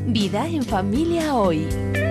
Vida en Familia Hoy.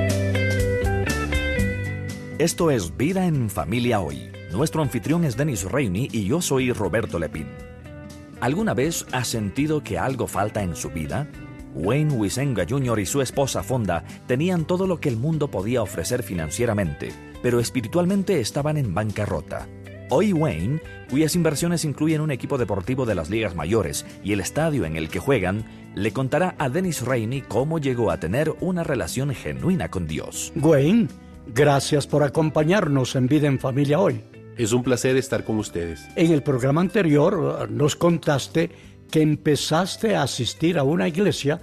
Esto es Vida en Familia Hoy. Nuestro anfitrión es Dennis Rainey y yo soy Roberto Lepín. ¿Alguna vez has sentido que algo falta en su vida? Wayne Huizenga Jr. y su esposa Fonda tenían todo lo que el mundo podía ofrecer financieramente, pero espiritualmente estaban en bancarrota. Hoy Wayne, cuyas inversiones incluyen un equipo deportivo de las ligas mayores y el estadio en el que juegan, le contará a Dennis Rainey cómo llegó a tener una relación genuina con Dios. Wayne, gracias por acompañarnos en Vida en Familia Hoy. Es un placer estar con ustedes. En el programa anterior nos contaste que empezaste a asistir a una iglesia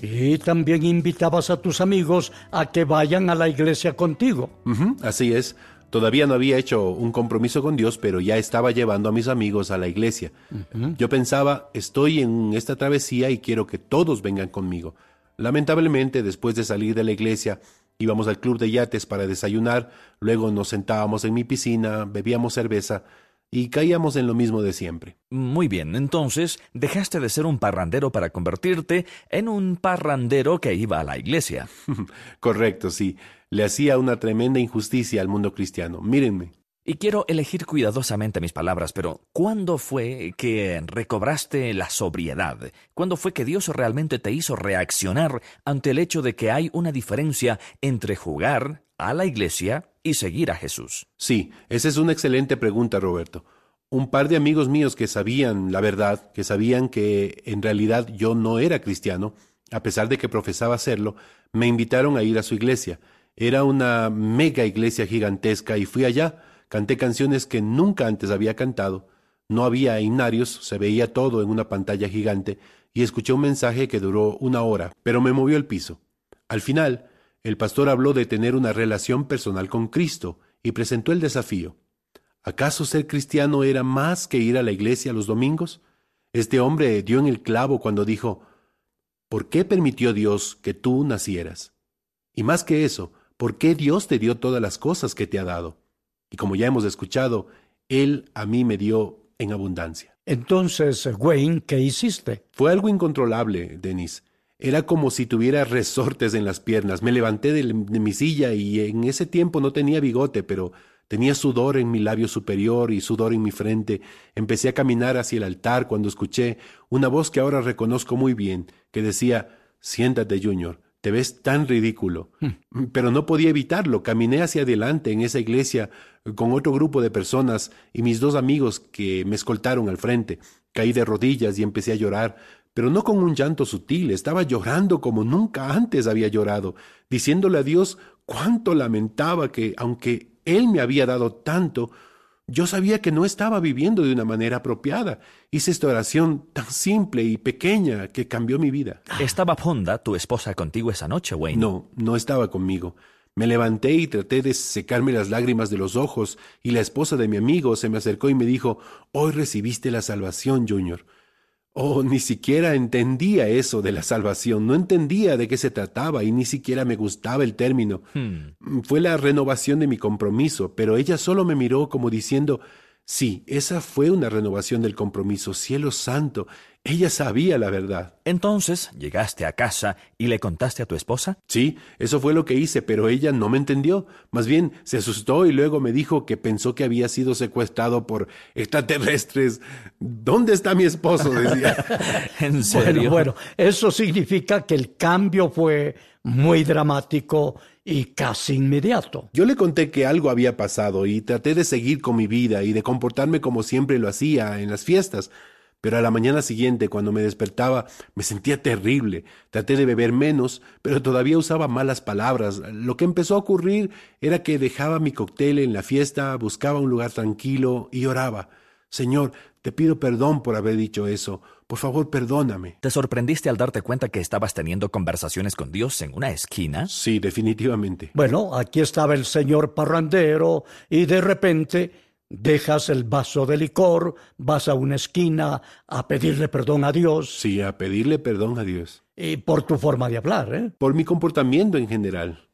y también invitabas a tus amigos a que vayan a la iglesia contigo. Así es. Todavía no había hecho un compromiso con Dios, pero ya estaba llevando a mis amigos a la iglesia. Yo pensaba, estoy en esta travesía y quiero que todos vengan conmigo. Lamentablemente, después de salir de la iglesia, íbamos al club de yates para desayunar, luego nos sentábamos en mi piscina, bebíamos cerveza y caíamos en lo mismo de siempre. Muy bien, entonces dejaste de ser un parrandero para convertirte en un parrandero que iba a la iglesia. Correcto, sí. Le hacía una tremenda injusticia al mundo cristiano. Mírenme. Y quiero elegir cuidadosamente mis palabras, pero ¿cuándo fue que recobraste la sobriedad? ¿Cuándo fue que Dios realmente te hizo reaccionar ante el hecho de que hay una diferencia entre jugar a la iglesia y seguir a Jesús? Sí, esa es una excelente pregunta, Roberto. Un par de amigos míos que sabían la verdad, que sabían que en realidad yo no era cristiano, a pesar de que profesaba serlo, me invitaron a ir a su iglesia. Era una mega iglesia gigantesca y fui allá. Canté canciones que nunca antes había cantado. No había himnarios, se veía todo en una pantalla gigante y escuché un mensaje que duró 1 hora, pero me movió el piso. Al final, el pastor habló de tener una relación personal con Cristo y presentó el desafío. ¿Acaso ser cristiano era más que ir a la iglesia los domingos? Este hombre dio en el clavo cuando dijo, ¿por qué permitió Dios que tú nacieras? Y más que eso, ¿por qué Dios te dio todas las cosas que te ha dado? Y como ya hemos escuchado, Él a mí me dio en abundancia. Entonces, Wayne, ¿qué hiciste? Fue algo incontrolable, Dennis. Era como si tuviera resortes en las piernas. Me levanté de mi silla y en ese tiempo no tenía bigote, pero tenía sudor en mi labio superior y sudor en mi frente. Empecé a caminar hacia el altar cuando escuché una voz que ahora reconozco muy bien, que decía, siéntate, Junior. Te ves tan ridículo. Pero no podía evitarlo. Caminé hacia adelante en esa iglesia con otro grupo de personas y mis 2 amigos que me escoltaron al frente. Caí de rodillas y empecé a llorar, pero no con un llanto sutil. Estaba llorando como nunca antes había llorado, diciéndole a Dios cuánto lamentaba que, aunque Él me había dado tanto, yo sabía que no estaba viviendo de una manera apropiada. Hice esta oración tan simple y pequeña que cambió mi vida. ¿Estaba Fonda, tu esposa, contigo esa noche, Wayne? No estaba conmigo. Me levanté y traté de secarme las lágrimas de los ojos, y la esposa de mi amigo se me acercó y me dijo, hoy recibiste la salvación, Junior. Oh, ni siquiera entendía eso de la salvación, no entendía de qué se trataba y ni siquiera me gustaba el término. Fue la renovación de mi compromiso, pero ella solo me miró como diciendo, sí, esa fue una renovación del compromiso, cielo santo, ella sabía la verdad. Entonces, ¿llegaste a casa y le contaste a tu esposa? Sí, eso fue lo que hice, pero ella no me entendió. Más bien, se asustó y luego me dijo que pensó que había sido secuestrado por extraterrestres. ¿Dónde está mi esposo?, decía. ¿En serio? Bueno, eso significa que el cambio fue muy dramático y casi inmediato. Yo le conté que algo había pasado y traté de seguir con mi vida y de comportarme como siempre lo hacía en las fiestas. Pero a la mañana siguiente, cuando me despertaba, me sentía terrible. Traté de beber menos, pero todavía usaba malas palabras. Lo que empezó a ocurrir era que dejaba mi cóctel en la fiesta, buscaba un lugar tranquilo y oraba. Señor, te pido perdón por haber dicho eso. Por favor, perdóname. ¿Te sorprendiste al darte cuenta que estabas teniendo conversaciones con Dios en una esquina? Sí, definitivamente. Bueno, aquí estaba el señor parrandero y de repente dejas el vaso de licor, vas a una esquina a pedirle perdón a Dios. Sí, a pedirle perdón a Dios. Y por tu forma de hablar, ¿eh? Por mi comportamiento en general.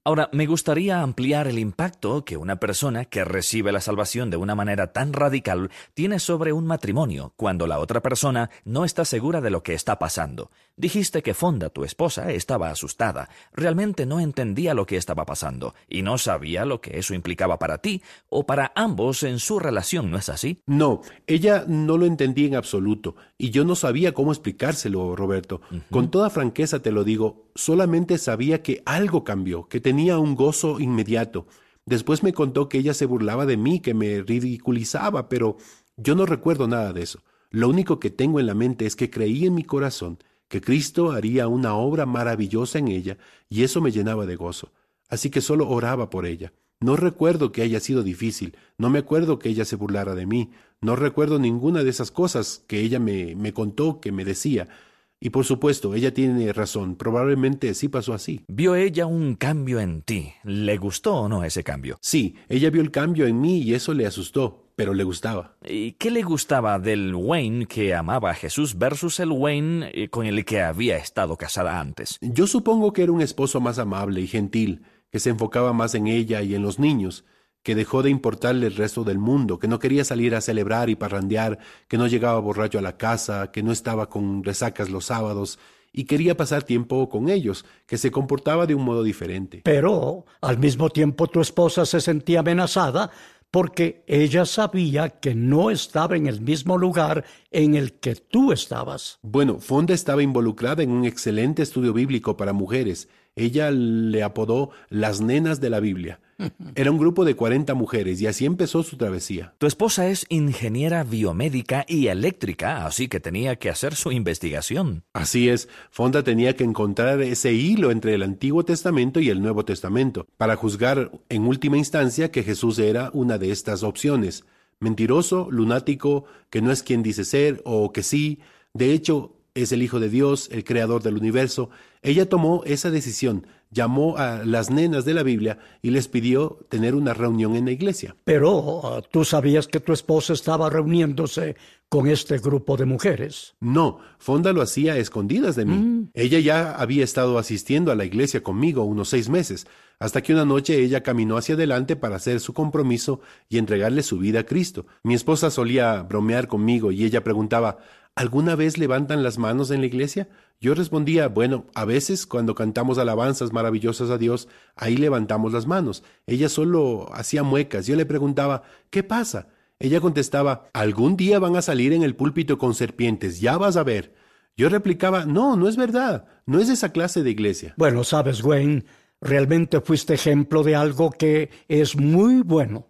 Ahora, me gustaría ampliar el impacto que una persona que recibe la salvación de una manera tan radical tiene sobre un matrimonio cuando la otra persona no está segura de lo que está pasando. Dijiste que Fonda, tu esposa, estaba asustada. Realmente no entendía lo que estaba pasando y no sabía lo que eso implicaba para ti o para ambos en su relación, ¿no es así? No, ella no lo entendía en absoluto y yo no sabía cómo explicárselo, Roberto. Con toda franqueza te lo digo, solamente sabía que algo cambió, que tenía un gozo inmediato. Después me contó que ella se burlaba de mí, que me ridiculizaba, pero yo no recuerdo nada de eso. Lo único que tengo en la mente es que creí en mi corazón que Cristo haría una obra maravillosa en ella y eso me llenaba de gozo. Así que solo oraba por ella. No recuerdo que haya sido difícil, no me acuerdo que ella se burlara de mí, no recuerdo ninguna de esas cosas que ella me contó, que me decía. Y por supuesto, ella tiene razón, probablemente sí pasó así. ¿Vio ella un cambio en ti? ¿Le gustó o no ese cambio? Sí, ella vio el cambio en mí y eso le asustó, pero le gustaba. ¿Y qué le gustaba del Wayne que amaba a Jesús versus el Wayne con el que había estado casada antes? Yo supongo que era un esposo más amable y gentil, que se enfocaba más en ella y en los niños, que dejó de importarle el resto del mundo, que no quería salir a celebrar y parrandear, que no llegaba borracho a la casa, que no estaba con resacas los sábados, y quería pasar tiempo con ellos, que se comportaba de un modo diferente. Pero al mismo tiempo tu esposa se sentía amenazada porque ella sabía que no estaba en el mismo lugar en el que tú estabas. Bueno, Fonda estaba involucrada en un excelente estudio bíblico para mujeres. Ella le apodó las nenas de la Biblia. Era un grupo de 40 mujeres y así empezó su travesía. Tu esposa es ingeniera biomédica y eléctrica, así que tenía que hacer su investigación. Así es, Fonda tenía que encontrar ese hilo entre el Antiguo Testamento y el Nuevo Testamento, para juzgar en última instancia que Jesús era una de estas opciones. Mentiroso, lunático, que no es quien dice ser, o que sí, de hecho, es el Hijo de Dios, el Creador del universo. Ella tomó esa decisión, llamó a las nenas de la Biblia y les pidió tener una reunión en la iglesia. Pero tú sabías que tu esposa estaba reuniéndose con este grupo de mujeres. No, Fonda lo hacía a escondidas de mí. Ella ya había estado asistiendo a la iglesia conmigo unos 6 meses, hasta que una noche ella caminó hacia adelante para hacer su compromiso y entregarle su vida a Cristo. Mi esposa solía bromear conmigo y ella preguntaba, ¿alguna vez levantan las manos en la iglesia? Yo respondía, bueno, a veces cuando cantamos alabanzas maravillosas a Dios, ahí levantamos las manos. Ella solo hacía muecas. Yo le preguntaba, ¿qué pasa? Ella contestaba, algún día van a salir en el púlpito con serpientes, ya vas a ver. Yo replicaba, no, no es verdad, no es esa clase de iglesia. Bueno, sabes, Wayne, realmente fuiste ejemplo de algo que es muy bueno.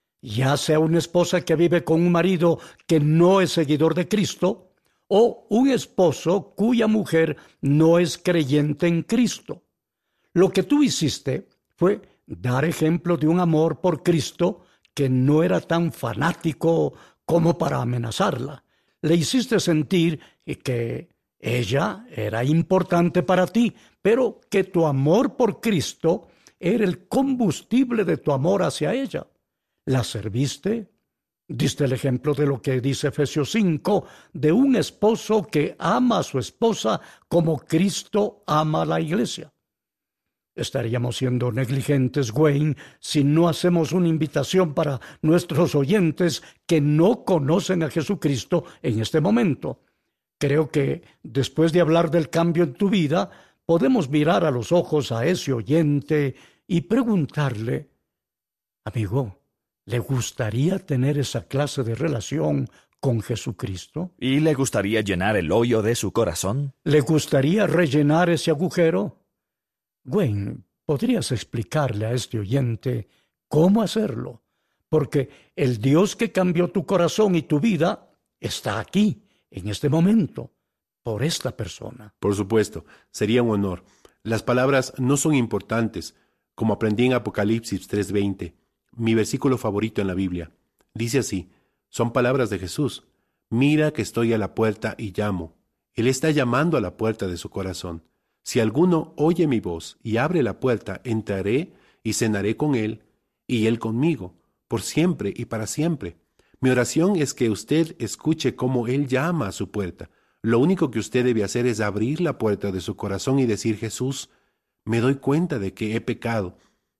Ya sea una esposa que vive con un marido que no es seguidor de Cristo, o un esposo cuya mujer no es creyente en Cristo. Lo que tú hiciste fue dar ejemplo de un amor por Cristo que no era tan fanático como para amenazarla. Le hiciste sentir que ella era importante para ti, pero que tu amor por Cristo era el combustible de tu amor hacia ella. La serviste. Diste el ejemplo de lo que dice Efesios 5, de un esposo que ama a su esposa como Cristo ama a la iglesia. Estaríamos siendo negligentes, Wayne, si no hacemos una invitación para nuestros oyentes que no conocen a Jesucristo en este momento. Creo que después de hablar del cambio en tu vida, podemos mirar a los ojos a ese oyente y preguntarle, amigo, ¿le gustaría tener esa clase de relación con Jesucristo? ¿Y le gustaría llenar el hoyo de su corazón? ¿Le gustaría rellenar ese agujero? Wayne, ¿podrías explicarle a este oyente cómo hacerlo? Porque el Dios que cambió tu corazón y tu vida está aquí, en este momento, por esta persona. Por supuesto, sería un honor. Las palabras no son importantes, como aprendí en Apocalipsis 3:20. Mi versículo favorito en la Biblia. Dice así, son palabras de Jesús. Mira que estoy a la puerta y llamo. Él está llamando a la puerta de su corazón. Si alguno oye mi voz y abre la puerta, entraré y cenaré con él y él conmigo, por siempre y para siempre. Mi oración es que usted escuche cómo él llama a su puerta. Lo único que usted debe hacer es abrir la puerta de su corazón y decir, Jesús, me doy cuenta de que he pecado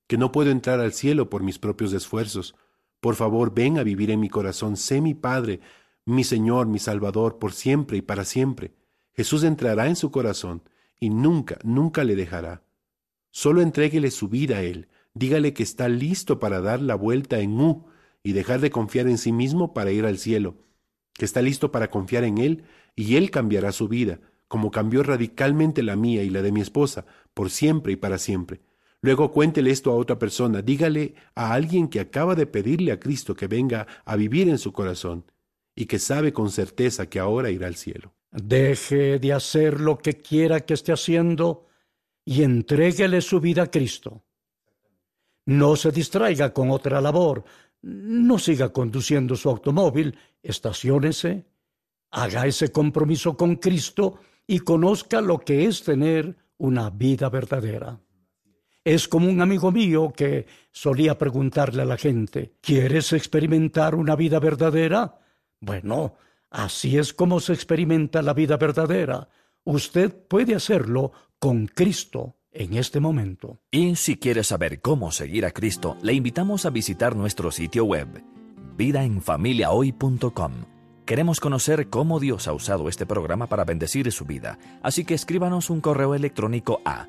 que no puedo entrar al cielo por mis propios esfuerzos. Por favor, ven a vivir en mi corazón, sé mi Padre, mi Señor, mi Salvador, por siempre y para siempre. Jesús entrará en su corazón y nunca, nunca le dejará. Solo entréguele su vida a Él, dígale que está listo para dar la vuelta en U y dejar de confiar en sí mismo para ir al cielo, que está listo para confiar en Él y Él cambiará su vida, como cambió radicalmente la mía y la de mi esposa, por siempre y para siempre. Luego cuéntele esto a otra persona, dígale a alguien que acaba de pedirle a Cristo que venga a vivir en su corazón y que sabe con certeza que ahora irá al cielo. Deje de hacer lo que quiera que esté haciendo y entréguele su vida a Cristo. No se distraiga con otra labor, no siga conduciendo su automóvil, estaciónese, haga ese compromiso con Cristo y conozca lo que es tener una vida verdadera. Es como un amigo mío que solía preguntarle a la gente, ¿quieres experimentar una vida verdadera? Bueno, así es como se experimenta la vida verdadera. Usted puede hacerlo con Cristo en este momento. Y si quiere saber cómo seguir a Cristo, le invitamos a visitar nuestro sitio web, vidaenfamiliahoy.com. Queremos conocer cómo Dios ha usado este programa para bendecir su vida, así que escríbanos un correo electrónico a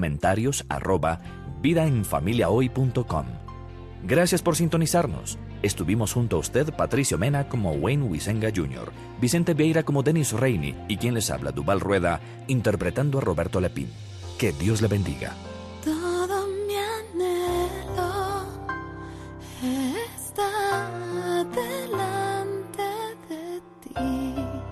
comentarios@vidaenfamiliahoy.com. Gracias por sintonizarnos. Estuvimos junto a usted, Patricio Mena como Wayne Wisenga Jr., Vicente Vieira como Denis Reini y quien les habla, Duval Rueda, interpretando a Roberto Lepín. Que Dios le bendiga. Todo mi anhelo está delante de ti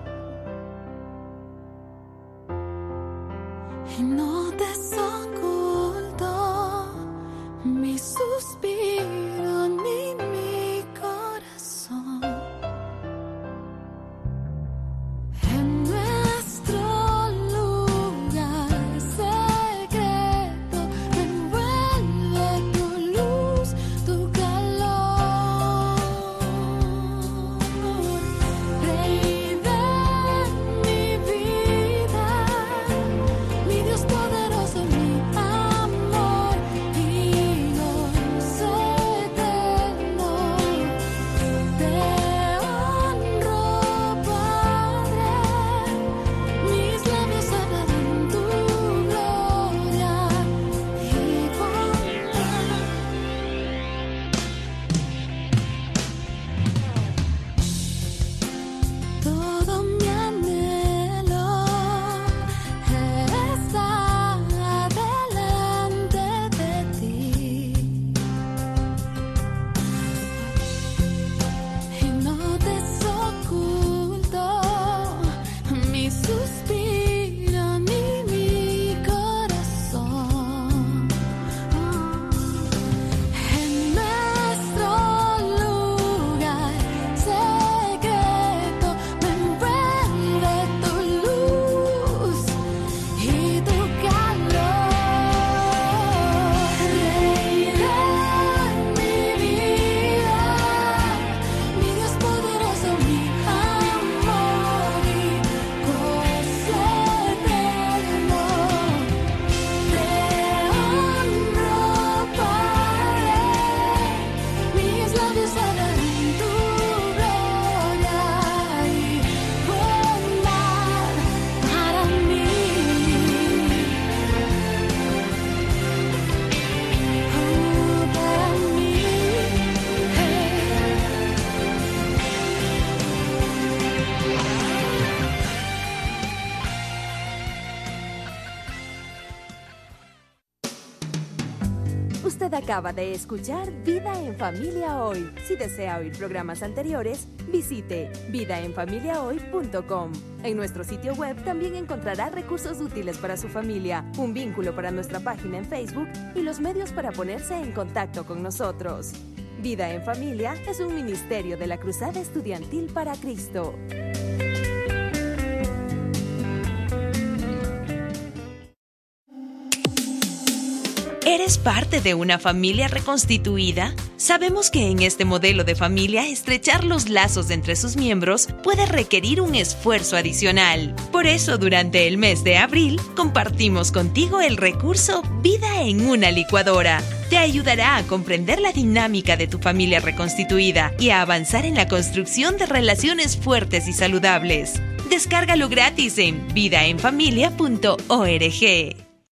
y no te oculto mi suspiro ni mi corazón. En nuestro lugar secreto me envuelve tu luz, tu calor. Rey de mi vida, mi Dios poderoso, mi amor y gozo eterno. Te honro, Padre, mis labios hablan tu gloria y bondad. Todo mi anhelo está delante de ti y no te oculto mi suspiro ni mi corazón. En nuestro lugar secreto me envuelve tu luz y tu calor. Rey de mi vida, mi Dios poderoso, mi amor y gozo eterno. Te honro, Padre, mis labios hablan tu gloria y bondad para mí. Para mí. Usted acaba de escuchar Vida en Familia Hoy. Si desea oír programas anteriores, visite vidaenfamiliahoy.com. En nuestro sitio web también encontrará recursos útiles para su familia, un vínculo para nuestra página en Facebook y los medios para ponerse en contacto con nosotros. Vida en Familia es un ministerio de la Cruzada Estudiantil para Cristo. ¿Eres parte de una familia reconstituida? Sabemos que en este modelo de familia estrechar los lazos entre sus miembros puede requerir un esfuerzo adicional. Por eso, durante el mes de abril, compartimos contigo el recurso Vida en una licuadora. Te ayudará a comprender la dinámica de tu familia reconstituida y a avanzar en la construcción de relaciones fuertes y saludables. Descárgalo gratis en vidaenfamilia.org.